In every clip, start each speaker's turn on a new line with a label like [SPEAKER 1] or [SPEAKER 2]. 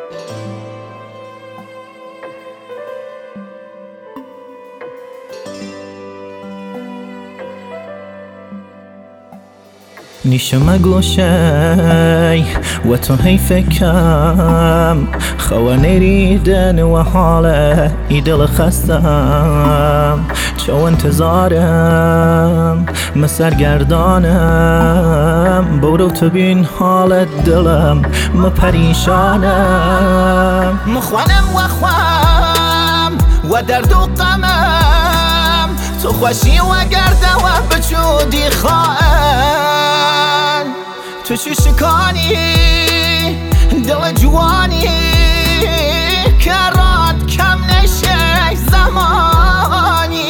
[SPEAKER 1] نیشم گوشی و تو حیف کم خوا نریدن و حاله ای دل خستم چو انتظارم مسرگردانم برو تو بین حالت دلم پریشانم مخوانم و خوام و درد و غمم تو خوشی و گرده و بچودی خواهم تو چی شکانی دل جوانی کرات کم نشه زمانی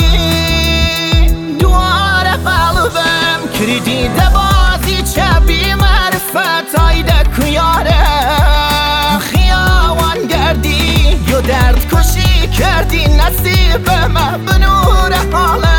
[SPEAKER 1] دوار قلبم کردی دبازی چه بی معرفت آیده کیارم خیاوان گردی یا درد کشی کردی نصیبم به نور حالم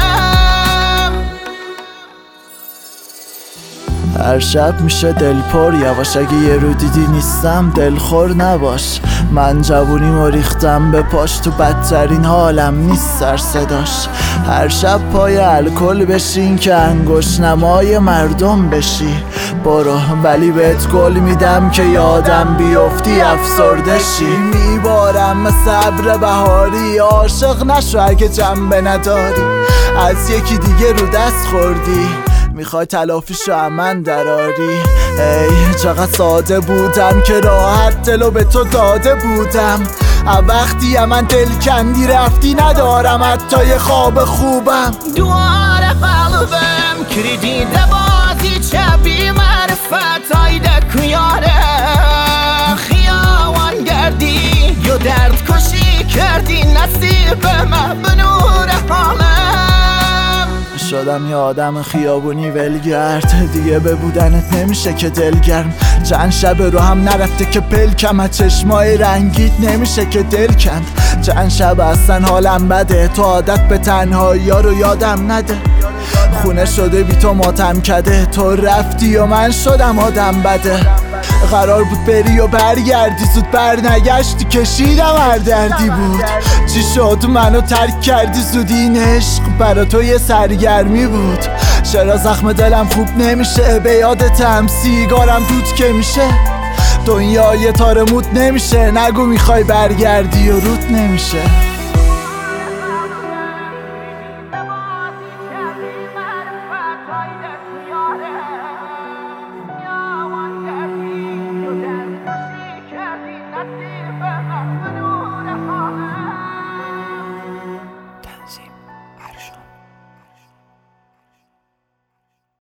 [SPEAKER 2] هر شب میشه دل پر یواش اگه یه رو دیدی نیستم دلخور نباش من جوونیمو ریختم به پاش تو بدترین حالم نیست سر صداش هر شب پای الکل بشین که انگشت نمای مردم بشی برو ولی بهت گل میدم که یادم بیفتی افسرده شی میبارم صبر بهاری عاشق نشو اگه جنبه نداری از یکی دیگه رو دست خوردی میخوای تلافیشو من دراری ای چقدر ساده بودم که راحت دلو به تو داده بودم وقتی من دل کندی رفتی ندارم حتی یه خواب خوبم
[SPEAKER 1] دوار قلبم کردی دبازی چه بی معرفت آیده کیارم خیاوان گردی یا درد کشی کردی نصیبم به نور حالم
[SPEAKER 2] شدم یه آدم خیابونی ولگرد دیگه به بودنت نمیشه که دلگرم چند شب رو هم نرفته که پلکم از چشمای رنگیت نمیشه که دل کند چند شب اصلا حالم بده تو عادت به تنهایی ها رو یادم نده خونه شده بی تو ماتم کده تو رفتی و من شدم آدم بده قرار بود بری و برگردی زود برنگشتی کشیدم هر دردی بود چی شد منو ترک کردی زودی این عشق برا تو یه سرگرمی بود چرا زخم دلم خوب نمیشه به یادتم سیگارم دود که میشه دنیا یه تار موت نمیشه نگو میخوای برگردی و روت نمیشه